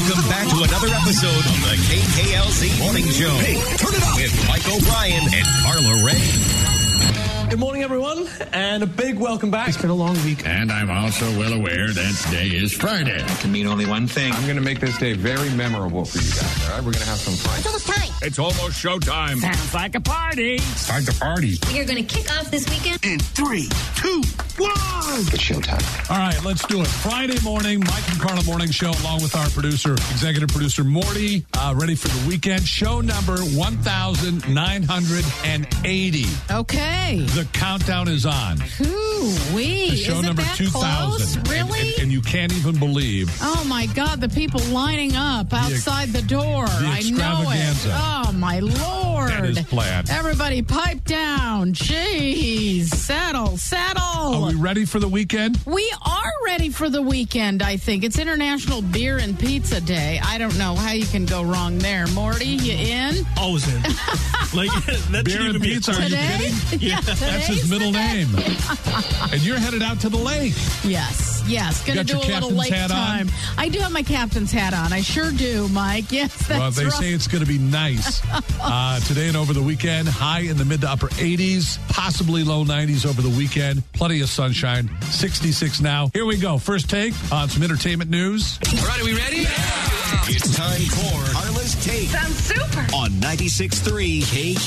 Welcome back to another episode of the KKLZ Morning Show. Hey, turn it up with Mike O'Brien and Carla Ray. Good morning, everyone, and a big welcome back. It's been a long week. And I'm also well aware that today is Friday. It can mean only one thing. I'm going to make this day very memorable for you guys, all right? We're going to have some fun. It's almost time. It's almost showtime. Sounds like a party. Start the party. We are going to kick off this weekend. In 3, 2, 1. It's showtime. All right, let's do it. Friday morning, Mike and Carla Morning Show, along with our producer, executive producer Morty, ready for the weekend. Show number 1,980. Okay. The countdown is on. Ooh-wee. Show Is it number that 2,000. close? Really? And you can't even believe. Oh, my God. The people lining up outside the door. I know it. extravaganza. Oh, my Lord. That is planned. Everybody pipe down. Jeez. Settle. Are we ready for the weekend? We are ready for the weekend, I think. It's International Beer and Pizza Day. I don't know how you can go wrong there. Morty, you in? Always in. Like, that Beer and pizza, are you Today? kidding? Yeah, That's his middle name. And you're headed out to the lake. Yes. Going to got do your a little captain's lake hat on? time. I do have my captain's hat on. I sure do, Mike. Yes, that's Well, they right. say it's going to be nice today and over the weekend. High in the mid to upper 80s, possibly low 90s over the weekend. Plenty of sunshine. 66 now. Here we go. First take on some entertainment news. All right, are we ready? Yeah. It's time for Carla's Take. Sounds super. On 96.3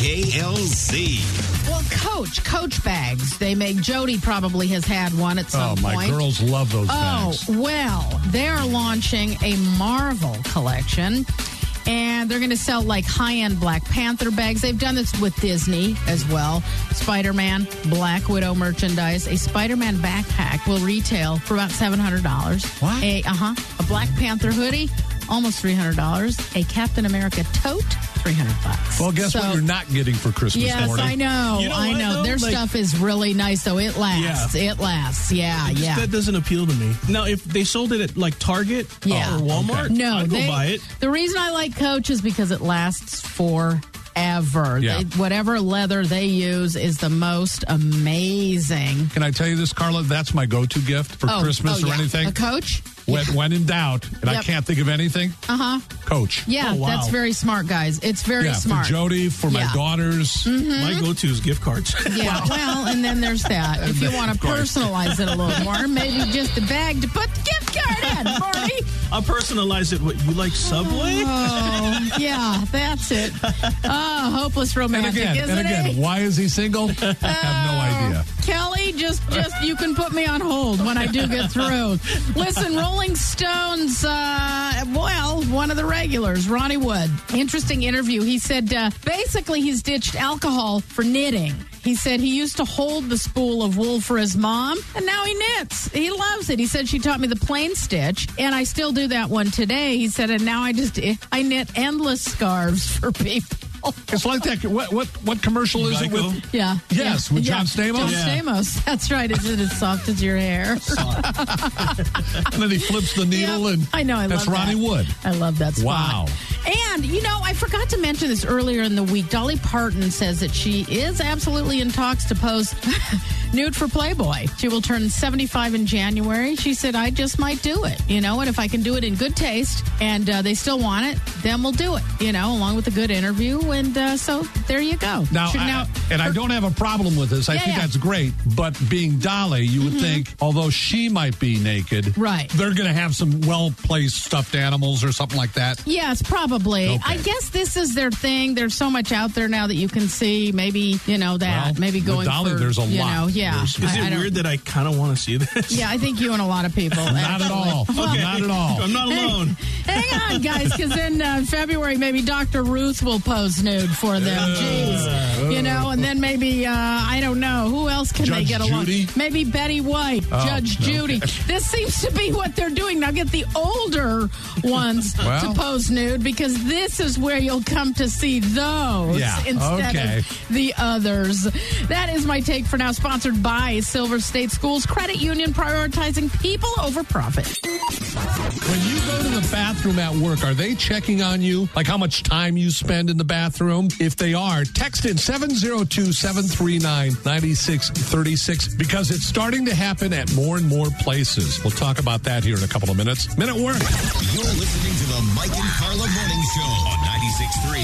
KKLZ. Well, Coach bags. They make, Jody probably has had one at some Oh, my point. girls love those bags. Oh, well, they're launching a Marvel collection. And they're going to sell like high-end Black Panther bags. They've done this with Disney as well. Spider-Man, Black Widow merchandise. A Spider-Man backpack will retail for about $700. What? A Black Panther hoodie, almost $300. A Captain America tote, $300. Well, guess what you're not getting for Christmas Yes, morning? I know. You know I what, know. though? Their Like- stuff is really nice, though. It lasts. Yeah. It lasts. Yeah. That doesn't appeal to me. Now, if they sold it at like Target Yeah. or Walmart, No, I'd go buy it. The reason I like Coach is because it lasts forever. Yeah. Whatever leather they use is the most amazing. Can I tell you this, Carla? That's my go-to gift for Christmas or yeah. anything. A Coach? When in doubt, and I Yep. can't think of anything, Coach. Yeah, Oh, wow. that's very smart, guys. It's very smart. For Jody, for my Yeah. daughters. My go-to is gift cards. Yeah, well, and then there's that. If you want to personalize it a little more, maybe just a bag to put the gift card in, Marty. I'll personalize it. What, you like Subway? Oh, yeah, that's it. Oh, hopeless And romantic, again, isn't it? why is he single? I have no idea. Kelly, just you can put me on hold when I do get through. Listen, Rolling Stones, one of the regulars, Ronnie Wood. Interesting interview. He said basically he's ditched alcohol for knitting. He said he used to hold the spool of wool for his mom, and now he knits. He loves it. He said she taught me the plain stitch, and I still do that one today. He said, and now I knit endless scarves for people. It's like that. What commercial is it with? Yeah. Yes, with John Stamos? John Yeah. Stamos. That's right. Is it as soft as your hair? And then he flips the needle, Yep. and I know. that's love Ronnie that. Wood. I love that spot. Wow. And, I forgot to mention this earlier in the week. Dolly Parton says that she is absolutely in talks to pose nude for Playboy. She will turn 75 in January. She said, I just might do it, and if I can do it in good taste and they still want it, then we'll do it, along with a good interview. And so there you go. Now, I don't have a problem with this. I think that's great. But being Dolly, you would think, although she might be naked, Right. they're going to have some well-placed stuffed animals or something like that. Yes, probably. Okay. I guess this is their thing. There's so much out there now that you can see. Maybe, that. Well, Maybe going with Dolly, for, there's a lot. Yeah. Is it weird that I kind of want to see this? Yeah, I think you and a lot of people. Not at all. Okay. Not at all. I'm not alone. Hang on, guys, because in February, maybe Dr. Ruth will pose nude for them. Jeez. And then maybe, I don't know, who else can they Judge get along? Judy? Maybe Betty White, Judge Judy. This seems to be what they're doing. Now get the older ones to pose nude, because this is where you'll come to see those instead of the others. That is my take for now, sponsored by Silver State Schools Credit Union, prioritizing people over profit. When you go to the bathroom bathroom at work, are they checking on you? Like how much time you spend in the bathroom? If they are, text in 702-739-9636 because it's starting to happen at more and more places. We'll talk about that here in a couple of minutes. Minute Work. You're listening to the Mike and Carla Morning Show on 96.3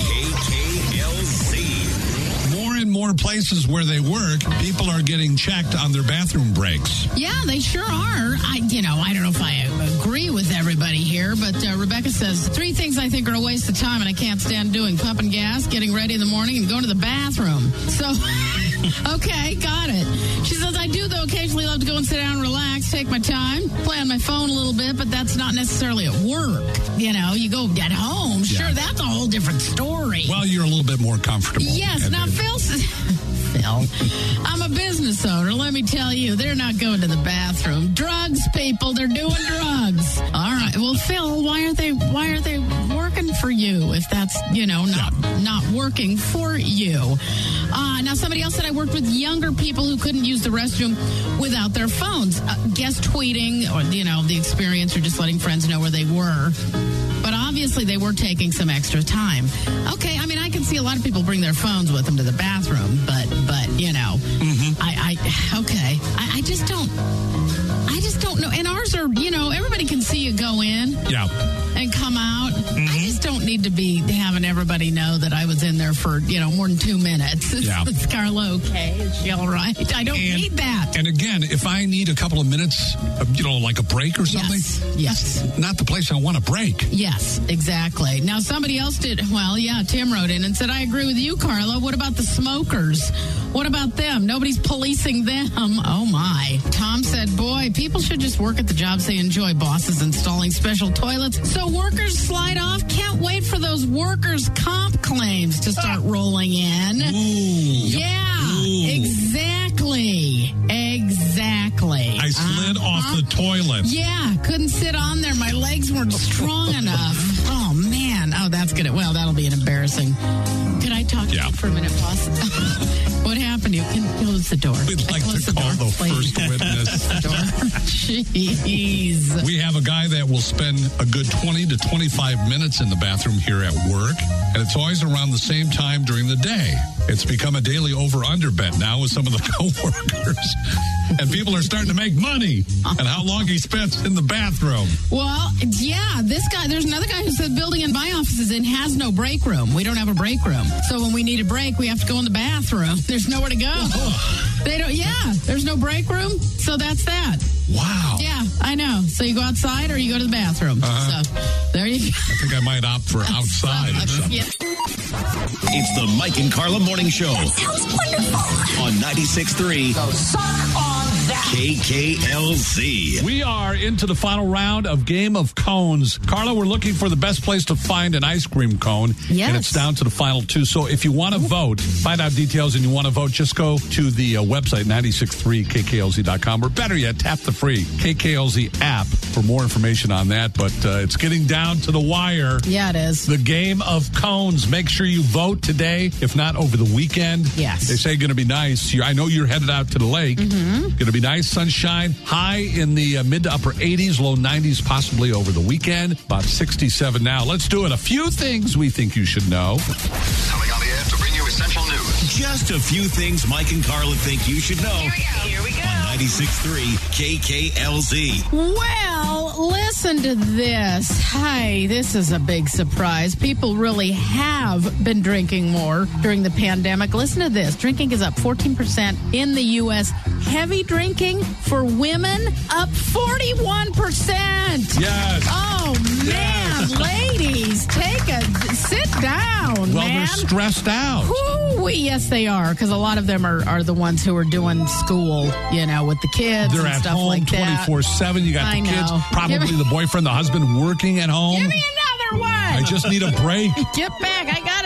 KKLZ. More and more places where they work, people are getting checked on their bathroom breaks. Yeah, they sure are. I don't know if I agree with everybody here, but Rebecca says 3 things I think are a waste of time and I can't stand doing: pumping gas, getting ready in the morning, and going to the bathroom. So, okay, got it. She says, I do, though, occasionally love to go and sit down and relax, take my time, play on my phone a little bit, but that's not necessarily at work. You know, you go at home, sure, that's a whole different story. Well, you're a little bit more comfortable. Yes, now Phil, I'm a business owner. Let me tell you, they're not going to the bathroom. Drugs, people, they're doing drugs. All right. Well, Phil, why are they working for you if that's, not working for you? Now, somebody else said I worked with younger people who couldn't use the restroom without their phones. Guest tweeting or, the experience or just letting friends know where they were. But obviously they were taking some extra time. Okay, I mean, I can see a lot of people bring their phones with them to the bathroom, but I just don't know. And ours are, everybody can see you go in and come out. I just don't need to be having everybody know that I was in there for, more than 2 minutes. Is Carla okay? Is she all right? I don't need that. And again, if I need a couple of minutes, like a break or something, yes. Not the place I want to break. Yes, exactly. Now, somebody else did. Well, Tim wrote in and said, I agree with you, Carla. What about the smokers? What about them? Nobody's policing them. Oh, my. Tom said, boy, people should just work at the jobs they enjoy. Bosses installing special toilets so workers slide off. Can't wait for those workers' comp claims to start rolling in. Exactly. I slid off the toilet. Yeah, couldn't sit on there. My legs weren't strong enough. Oh, man. Oh, that's good. Well, that'll be an embarrassing. Could I talk to you for a minute, boss? What happened? You can close the door. We'd like to call the first witness. Jeez. We have a guy that will spend a good 20 to 25 minutes in the bathroom here at work, and it's always around the same time during the day. It's become a daily over-under bet now with some of the coworkers. And people are starting to make money on how long he spends in the bathroom. Well, this guy, there's another guy who said building in my office is in has no break room. We don't have a break room. So when we need a break, we have to go in the bathroom. There's nowhere to go. They don't, there's no break room. So that's that. Wow. Yeah, I know. So you go outside or you go to the bathroom. So there you go. I think I might opt for outside or something. Yeah. It's the Mike and Carla Morning Show. That sounds wonderful. On 96.3 Suck on that. KKLZ. We are into the final round of Game of Cones. Carla, we're looking for the best place to find an ice cream cone. Yes. And it's down to the final 2. So if you want to vote, find out details and you want to vote, just go to the website, 963kklz.com. Or better yet, tap the free KKLZ app for more information on that. But it's getting down to the wire. Yeah, it is. The Game of Cones. Make sure you vote today, if not over the weekend. Yes. They say going to be nice. I know you're headed out to the lake. Going to be nice, sunshine, high in the mid to upper 80s, low 90s, possibly over the weekend. About 67 now. Let's do it. A few things we think you should know. Coming on the air to bring you essential news. Just a few things Mike and Carla think you should know. Here we go. On 96.3 KKLZ. Well, listen to this. Hey, this is a big surprise. People really have been drinking more during the pandemic. Listen to this. Drinking is up 14% in the U.S. Heavy drinking for women up 41%. Yes. Oh, man. Yes. Ladies, sit down, Well, man. they're stressed out. Woo-wee. Yes, they are, because a lot of them are the ones who are doing school, with the kids They're and at stuff home like that. 24/7. You got I the kids, know. probably the boyfriend, the husband working at home. Give me another one. I just need a break. Get back. I got to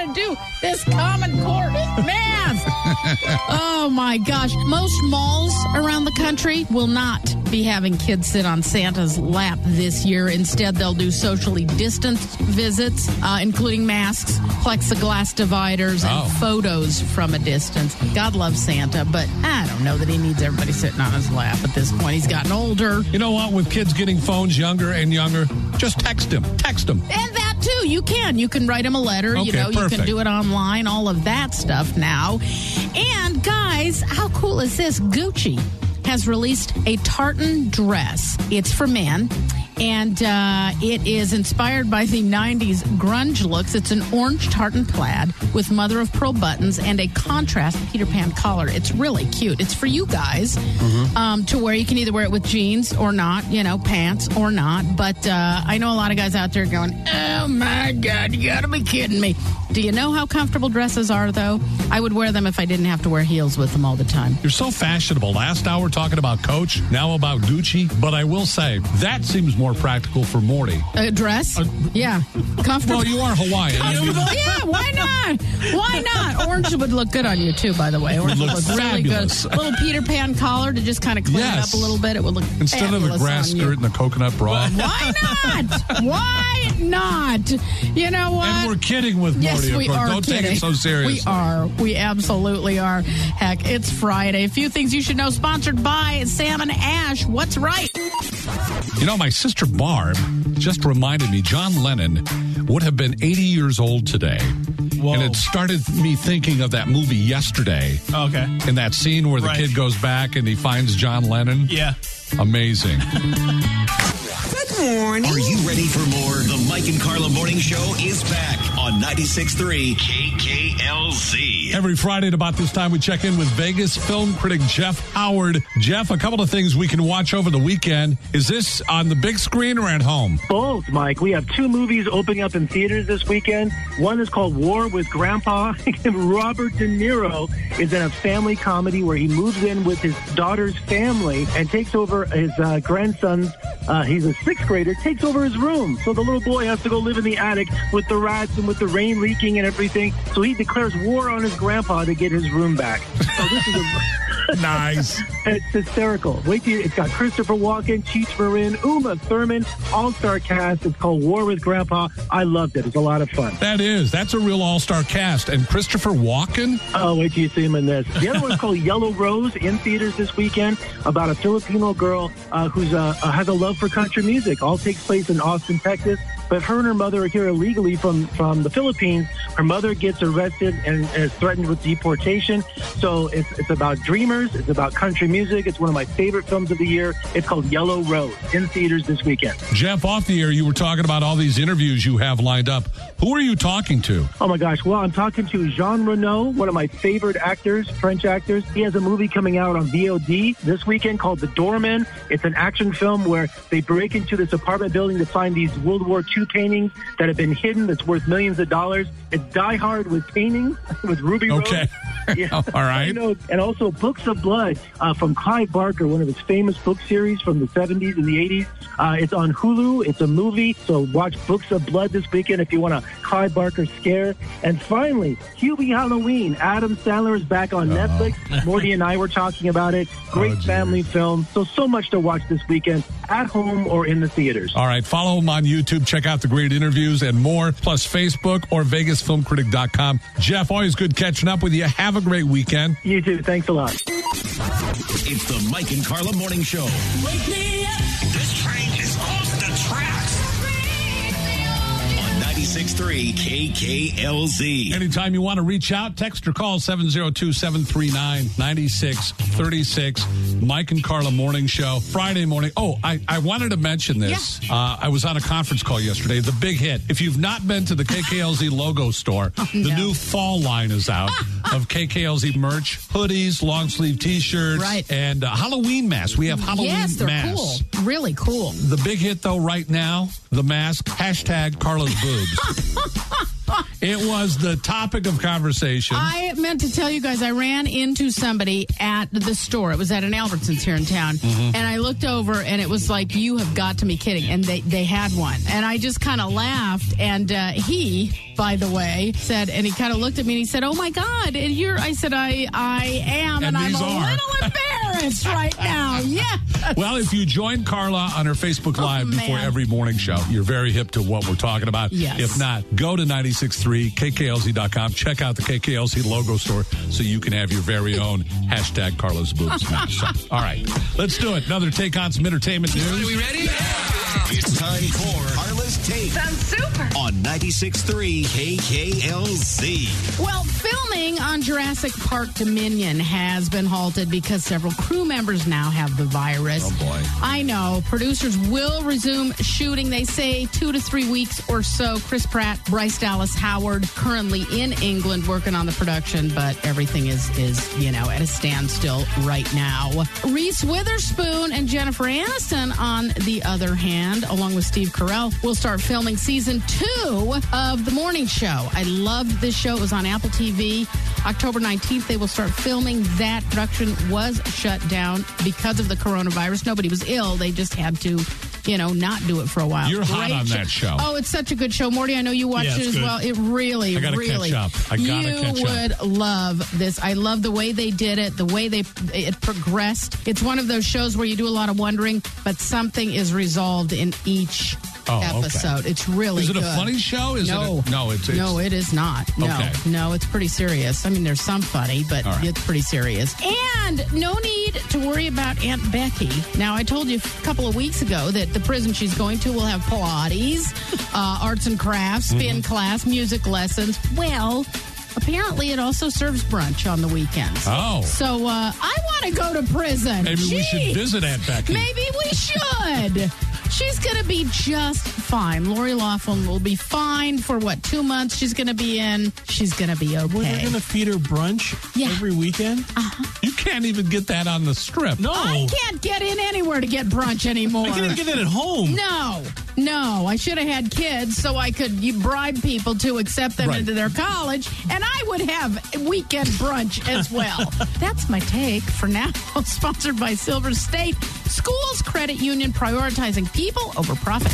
I do this Common Core math? Oh, my gosh. Most malls around the country will not be having kids sit on Santa's lap this year. Instead, they'll do socially distanced visits, including masks, plexiglass dividers, and photos from a distance. God loves Santa, but I don't know that he needs everybody sitting on his lap at this point. He's gotten older. You know what? With kids getting phones younger and younger, just text him. Text him. And that, too. You can write him a letter. Okay, you know, perfect. you can do it online, all of that stuff now. And, guys, how cool is this? Gucci has released a tartan dress. It's for men, and it is inspired by the 90s grunge looks. It's an orange tartan plaid with mother-of-pearl buttons and a contrast Peter Pan collar. It's really cute. It's for you guys to wear. You can either wear it with jeans or not, you know, pants or not. But I know a lot of guys out there going, oh, my God, you got to be kidding me. Do you know how comfortable dresses are, though? I would wear them if I didn't have to wear heels with them all the time. You're so fashionable. Last hour talking about Coach, now about Gucci. But I will say, that seems more practical for Morty. A dress? Yeah. Comfortable. Well, you are Hawaiian. Comfortable? Yeah, why not? Why not? Orange would look good on you, too, by the way. Orange would look really fabulous. good. A little Peter Pan collar to just kind of clean it up a little bit. It would look instead of the grass skirt and the coconut bra. Why not? Why not? You know what? And we're kidding with Morty. Yes, we are Don't kidding. take it so seriously. We are. We absolutely are. Heck, it's Friday. A few things you should know. Sponsored by Sam and Ash. What's right? You know, my sister Barb just reminded me John Lennon would have been 80 years old today. Whoa. And it started me thinking of that movie Yesterday. Okay. In that scene where the kid goes back and he finds John Lennon. Yeah. Amazing. Good morning. Are you ready for more? The Mike and Carla Morning Show is back on 96.3 KKLZ. Every Friday at about this time, we check in with Vegas film critic Jeff Howard. Jeff, a couple of things we can watch over the weekend. Is this on the big screen or at home? Both, Mike. We have two movies opening up in theaters this weekend. One is called War with Grandpa. Robert De Niro is in a family comedy where he moves in with his daughter's family and takes over his grandson's, he's a sixth grader, takes over his room. So the little boy has to go live in the attic with the rats and with the rain leaking and everything. So he declares war on his grandpa to get his room back. So this is nice. It's hysterical. Wait till it's got Christopher Walken, Cheech Marin, Uma Thurman, all-star cast. It's called War with Grandpa. I loved it. It's a lot of fun. That's a real all-star cast. And Christopher Walken? Oh, wait till you see him in this. The other one's called Yellow Rose, in theaters this weekend, about a Filipino girl who's has a love for country music. All takes place in Austin, Texas. But her and her mother are here illegally from the Philippines. Her mother gets arrested and is threatened with deportation. So it's about dreamers. It's about country music. It's one of my favorite films of the year. It's called Yellow Rose, in theaters this weekend. Jeff, off the air, you were talking about all these interviews you have lined up. Who are you talking to? Oh, my gosh. Well, I'm talking to Jean Reno, one of my favorite actors, French actors. He has a movie coming out on VOD this weekend called The Doorman. It's an action film where they break into this apartment building to find these World War II paintings that have been hidden that's worth millions of dollars. It's Die Hard with paintings, with Ruby Rose. Okay. Yeah. All right. You know, and also Books of Blood from Clive Barker, one of his famous book series from the 70s and the 80s. It's on Hulu. It's a movie. So watch Books of Blood this weekend if you want a Clive Barker scare. And finally, Hubie Halloween. Adam Sandler is back on Netflix. Morty and I were talking about it. Great family film. So much to watch this weekend at home or in the theaters. All right. Follow him on YouTube. Check out the great interviews and more. Plus Facebook or VegasFilmCritic.com. Jeff, always good catching up with you. Have a great weekend. You too. Thanks a lot. It's the Mike and Carla Morning Show. Wake me up. This train is off the tracks. On 96.3 KKLZ. Anytime you want to reach out, text or call 702-739-9636. Mike and Carla Morning Show. Friday morning. Oh, I wanted to mention this. Yeah. I was on a conference call yesterday. The big hit. If you've not been to the KKLZ logo store, the new fall line is out of KKLZ merch, hoodies, long sleeve T-shirts, and Halloween masks. We have Halloween masks. Cool. Really cool. The big hit, though, right now, the mask, hashtag Carla's boobs. It was the topic of conversation. I meant to tell you guys, I ran into somebody at the store. It was at an Albertsons here in town. Mm-hmm. And I looked over, and it was like, you have got to be kidding. And they had one. And I just kind of laughed. And he, by the way, said, and he kind of looked at me, and he said, oh, my God. And I said, I am. And I'm a little embarrassed right now. Yeah. Well, if you join Carla on her Facebook Live before every morning show, you're very hip to what we're talking about. Yes. If not, go to 96.3 KKLZ.com. Check out the KKLZ logo store so you can have your very own hashtag Carla's Boobs now. So, all right, let's do it. Another take on some entertainment news. Are we ready? Yeah. It's time for Carla's Take. Sounds super. On 96.3 KKLZ. Well, filming on Jurassic Park Dominion has been halted because several crew members now have the virus. Oh, boy. I know. Producers will resume shooting, they say, 2 to 3 weeks or so. Chris Pratt, Bryce Dallas Howard, currently in England working on the production, but everything is at a standstill right now. Reese Witherspoon and Jennifer Aniston, on the other hand, along with Steve Carell, will start filming season 2 of The Morning Show. I loved this show. It was on Apple TV. October 19th, they will start filming that. Production was shut down because of the coronavirus. Nobody was ill. They just had to, not do it for a while. You're hot on that show. Oh, it's such a good show. Morty, I know you watched it as well. It really, I gotta really. catch up. You would love this. I love the way they did it, the way it progressed. It's one of those shows where you do a lot of wondering, but something is resolved in each episode. Okay. It's really good. Is it a funny show? No, it is not. No, okay. No, it's pretty serious. I mean, there's some funny, but it's pretty serious. And no need to worry about Aunt Becky. Now, I told you a couple of weeks ago that the prison she's going to will have Pilates, arts and crafts, spin class, music lessons. Well, apparently it also serves brunch on the weekends. Oh. So I want to go to prison. Maybe we should visit Aunt Becky. Maybe we should. She's going to be just fine. Lori Loughlin will be fine for, 2 months she's going to be in. She's going to be okay. Well, they're going to feed her brunch every weekend? Uh-huh. You can't even get that on the strip. No. I can't get in anywhere to get brunch anymore. I can't even get it at home. No. I should have had kids so I could bribe people to accept them into their college, and I would have weekend brunch as well. That's my take for now. Sponsored by Silver State Schools Credit Union, prioritizing people over profit.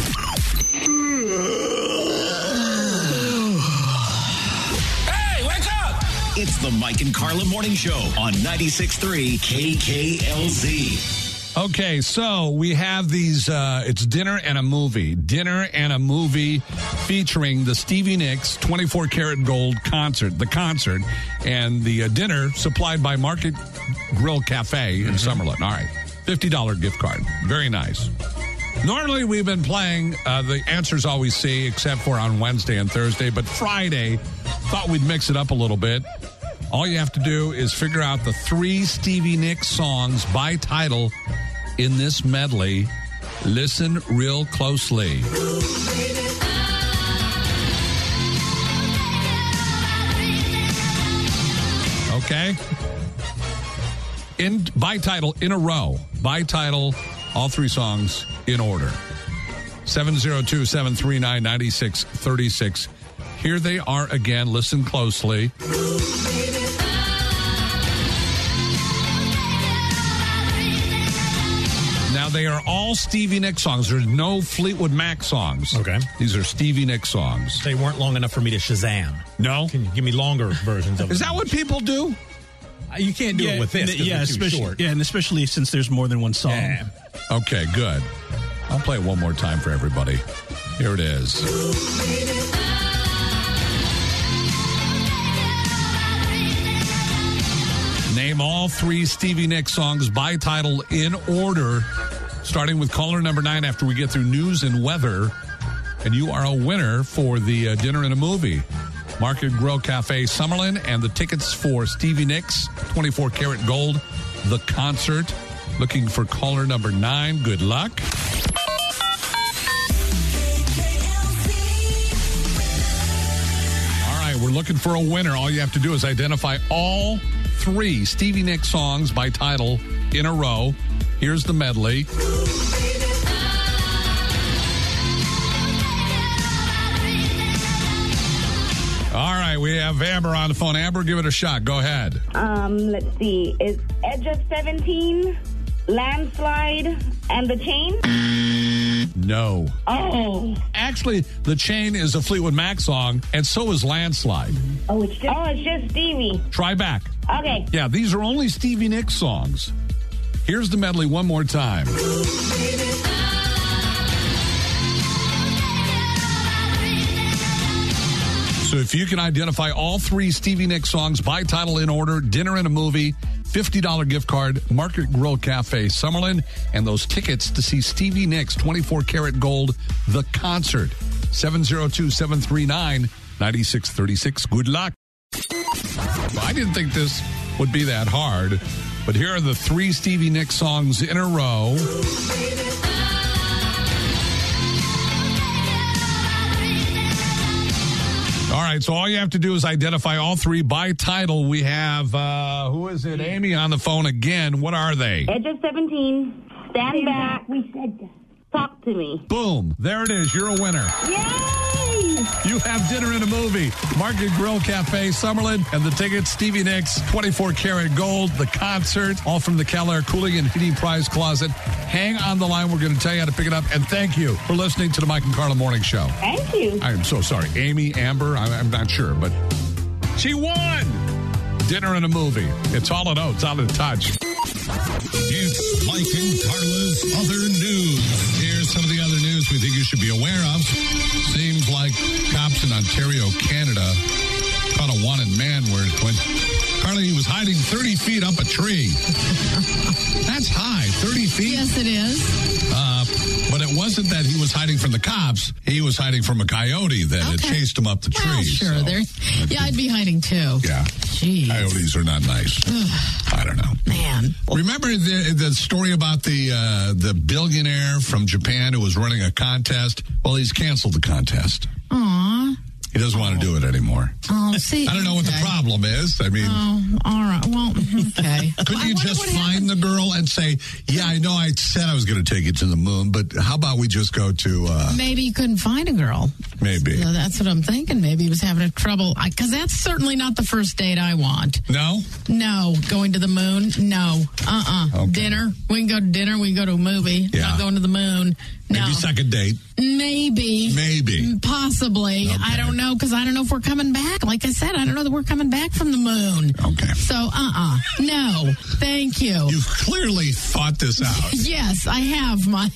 Hey, wake up! It's the Mike and Carla Morning Show on 96.3 KKLZ. Okay, so we have these, it's Dinner and a Movie. Dinner and a Movie featuring the Stevie Nicks 24 Karat Gold concert, the concert, and the dinner supplied by Market Grill Cafe in Summerlin. All right, $50 gift card. Very nice. Normally, we've been playing the Answers Always See, except for on Wednesday and Thursday, but Friday, thought we'd mix it up a little bit. All you have to do is figure out the 3 Stevie Nicks songs by title in this medley. Listen real closely. Okay? By title, in a row. By title, all 3 songs in order. 702-739-9636. Here they are again. Listen closely. Now, they are all Stevie Nicks songs. There's no Fleetwood Mac songs. Okay. These are Stevie Nicks songs. They weren't long enough for me to Shazam. No? Can you give me longer versions of it? Is that what people do? You can't do it with this. especially short. Yeah, and especially since there's more than one song. Yeah. Okay, good. I'll play it one more time for everybody. Here it is. Name all 3 Stevie Nicks songs by title in order, starting with caller number 9 after we get through news and weather. And you are a winner for the Dinner and a Movie. Market Grill Cafe Summerlin and the tickets for Stevie Nicks 24 Karat Gold, the concert. Looking for caller number 9. Good luck. All right, we're looking for a winner. All you have to do is identify all 3 Stevie Nicks songs by title in a row. Here's the medley. right, we have Amber on the phone. Amber, give it a shot. Go ahead. Let's see. Is Edge of 17, Landslide, and The Chain? No. Oh. Actually, The Chain is a Fleetwood Mac song, and so is Landslide. Oh, it's just Stevie. Try back. Okay. Yeah, these are only Stevie Nicks songs. Here's the medley one more time. So if you can identify all three Stevie Nicks songs by title in order, Dinner and a Movie, $50 gift card, Market Grill Cafe, Summerlin, and those tickets to see Stevie Nicks 24 Karat Gold, the concert. 702-739-9636. Good luck. I didn't think this would be that hard, but here are the three Stevie Nicks songs in a row. All right, so all you have to do is identify all three by title. We have, who is it? Amy on the phone again. What are they? Edge of 17, Stand Back, We Said Talk to Me. Boom. There it is. You're a winner. Yay! You have Dinner and a Movie, Market Grill Cafe, Summerlin, and the tickets, Stevie Nicks, 24 Karat Gold, the concert, all from the Keller Cooling and Heating Prize Closet. Hang on the line. We're going to tell you how to pick it up. And thank you for listening to the Mike and Carla Morning Show. Thank you. I am so sorry. Amy, Amber, I'm not sure, but she won. Dinner and a Movie. It's all in Oats, out of touch. It's Mike and Carla's Other News. Here's some of the other news we think you should be aware of. Seems like cops in Ontario, Canada, caught a wanted man when Carla, he was hiding 30 feet up a tree. That's high, 30 feet. Yes, it is. But it wasn't that he was hiding from the cops. He was hiding from a coyote that had chased him up the tree. Well, sure. So, yeah, I'd be hiding too. Yeah. Jeez. Coyotes are not nice. I don't know. Man. Remember the story about the billionaire from Japan who was running a contest? Well, he's canceled the contest. Aw. He doesn't want to do it anymore. Oh, see. I don't know what the problem is. I mean... Oh, all right. Well, okay. Couldn't you just find the girl and say, yeah, I know I said I was going to take you to the moon, but how about we just go to... Maybe you couldn't find a girl. Maybe. So that's what I'm thinking. Maybe he was having trouble. Because that's certainly not the first date I want. No? No. Going to the moon? No. Okay. Dinner? We can go to dinner. We can go to a movie. Yeah. Not going to the moon. No. Maybe second date. Maybe. Possibly. Okay. I don't know, because I don't know if we're coming back. Like I said, I don't know that we're coming back from the moon. Okay. So, no. Thank you. You've clearly thought this out. Yes, I have, Mike.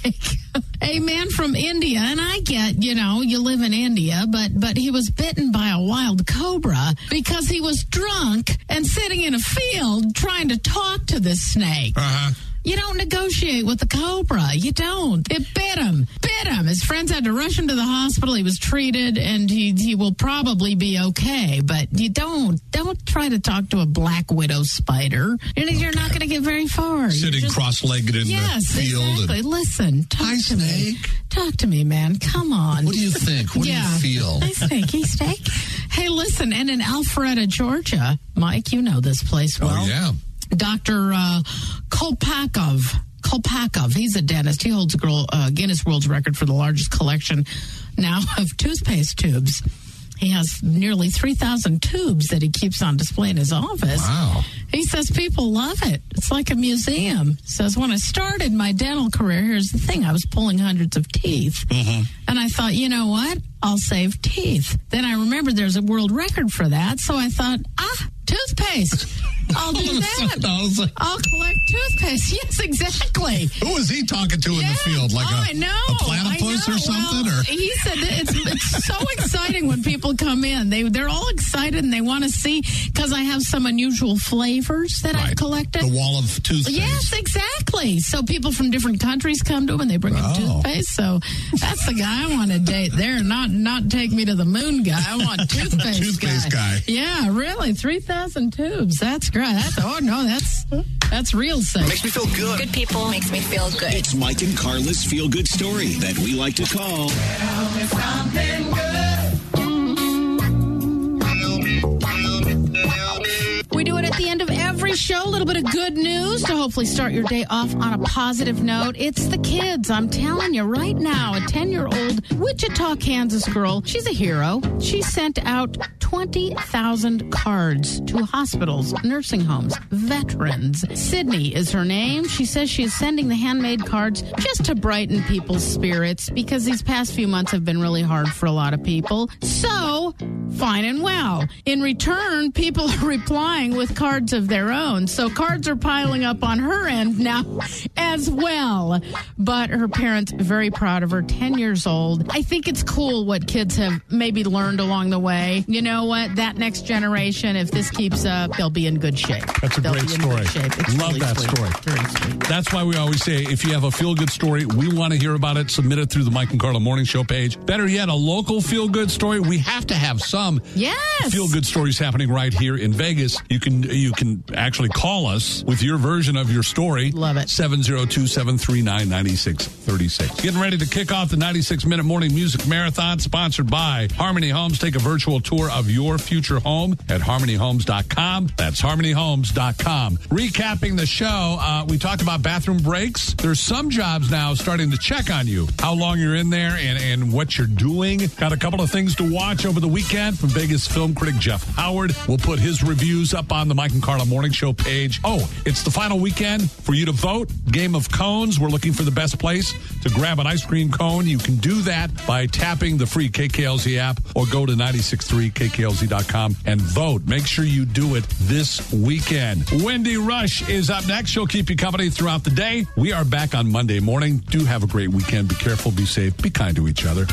A man from India, and I get, you live in India, but he was bitten by a wild cobra because he was drunk and sitting in a field trying to talk to this snake. Uh-huh. You don't negotiate with the cobra. You don't. It bit him. His friends had to rush him to the hospital. He was treated, and he will probably be okay. But you don't try to talk to a black widow spider. You're not going to get very far. Sitting cross-legged in the field. Exactly. Listen, talk to me. Talk to me, man. Come on. What do you think? What do you feel? I think he's steak. Hey, listen, and in Alpharetta, Georgia, Mike, you know this place well. Oh, yeah. Dr. Kolpakov, he's a dentist. He holds a Guinness World Record for the largest collection now of toothpaste tubes. He has nearly 3,000 tubes that he keeps on display in his office. Wow. He says people love it. It's like a museum. He says, when I started my dental career, here's the thing, I was pulling hundreds of teeth. Mm-hmm. And I thought, you know what? I'll save teeth. Then I remembered there's a world record for that. So I thought, toothpaste. I'll do that. I'll collect toothpaste. Yes, exactly. Who was he talking to in the field? Like a platypus or something? Well, he said that it's so exciting when people come in. They're all excited and they want to see, because I have some unusual flavors that I've collected. The wall of toothpaste. Yes, exactly. So people from different countries come to him and they bring him toothpaste. So that's the guy I want to date there. Not take me to the moon guy. I want toothpaste guy. Yeah, really. 3,000 tubes. That's great. That's real sex. Makes me feel good. Good people makes me feel good. It's Mike and Carla's feel-good story that we like to call... Tell me something good. We do it at the end of every show, a little bit of good news to hopefully start your day off on a positive note. It's the kids. I'm telling you right now, a 10-year-old Wichita, Kansas girl, she's a hero. She sent out 20,000 cards to hospitals, nursing homes, veterans. Sydney is her name. She says she is sending the handmade cards just to brighten people's spirits because these past few months have been really hard for a lot of people. So, fine and well. In return, people are replying with cards of their own. So cards are piling up on her end now as well. But her parents, very proud of her, 10 years old. I think it's cool what kids have maybe learned along the way. You know what? That next generation, if this keeps up, they'll be in good shape. That's a great story. Love really that sweet. story. Very sweet. That's why we always say, if you have a feel-good story, we want to hear about it. Submit it through the Mike and Carla Morning Show page. Better yet, a local feel-good story. We have to have some feel-good stories happening right here in Vegas. You can actually call us with your version of your story. Love it. 702-739-9636. Getting ready to kick off the 96-minute morning music marathon, sponsored by Harmony Homes. Take a virtual tour of your future home at harmonyhomes.com. That's harmonyhomes.com. Recapping the show, we talked about bathroom breaks. There's some jobs now starting to check on you, how long you're in there and what you're doing. Got a couple of things to watch over the weekend from Vegas film critic Jeff Howard. We'll put his reviews up on the Mike and Carla Morning Show page. Oh, it's the final weekend for you to vote. Game of Cones. We're looking for the best place to grab an ice cream cone. You can do that by tapping the free KKLZ app or go to 963kklz.com and vote. Make sure you do it this weekend. Wendy Rush is up next. She'll keep you company throughout the day. We are back on Monday morning. Do have a great weekend. Be careful, be safe, be kind to each other.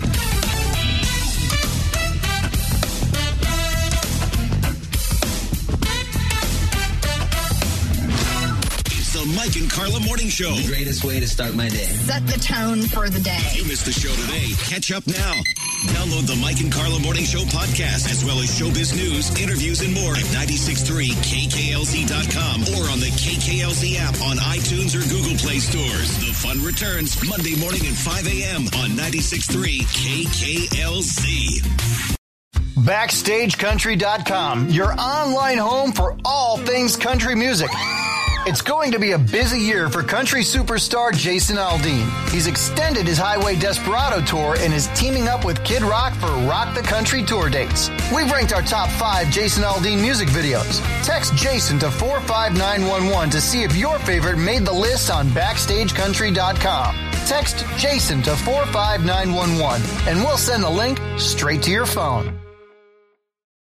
Mike and Carla Morning Show. The greatest way to start my day. Set the tone for the day. If you missed the show today, catch up now. Download the Mike and Carla Morning Show podcast, as well as showbiz news, interviews, and more at 963kklz.com or on the KKLZ app on iTunes or Google Play stores. The fun returns Monday morning at 5 a.m. on 963 KKLZ. BackstageCountry.com, your online home for all things country music. It's going to be a busy year for country superstar Jason Aldean. He's extended his Highway Desperado tour and is teaming up with Kid Rock for Rock the Country tour dates. We've ranked our top 5 Jason Aldean music videos. Text Jason to 45911 to see if your favorite made the list on BackstageCountry.com. Text Jason to 45911 and we'll send the link straight to your phone.